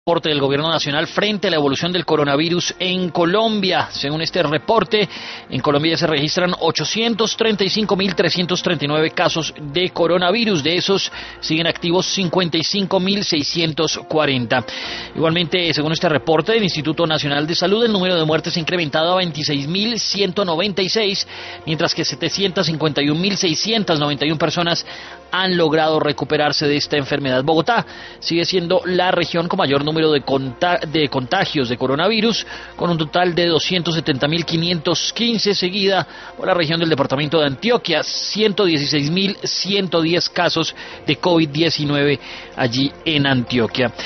Reporte del Gobierno Nacional frente a la evolución del coronavirus en Colombia. Según este reporte, en Colombia ya se registran 835.339 casos de coronavirus. De esos siguen activos 55.640. Igualmente, según este reporte del Instituto Nacional de Salud, el número de muertes ha incrementado a 26.196, mientras que 751.691 personas han logrado recuperarse de esta enfermedad. Bogotá sigue siendo la región con mayor número de contagios de coronavirus, con un total de 270.515, seguida por la región del departamento de Antioquia, 116.110 casos de COVID-19 allí en Antioquia.